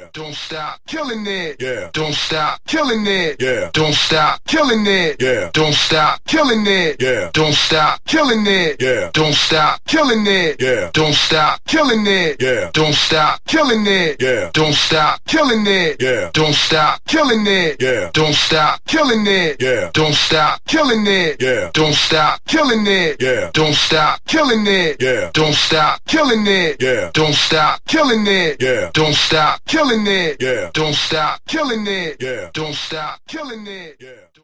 Don't stop killing it. Yeah. Don't stop killing it. Yeah. Don't stop killing it. Yeah. Don't stop killing it. Yeah. Don't stop killing it. Yeah. Don't stop killing it. Yeah. Don't stop killing it. Yeah. Don't stop killing it. Yeah. Don't stop killing it. Yeah. Don't stop killing it. Yeah. Don't stop killing it. Yeah. Don't stop killing it. Yeah. Don't stop killing it. Yeah. Don't stop killing it. Yeah. Don't stop killing it. Yeah. Don't stop killing it. Yeah. Don't stop killing it. Yeah. Don't stop killing it. Yeah. Don't stop killing it. Yeah.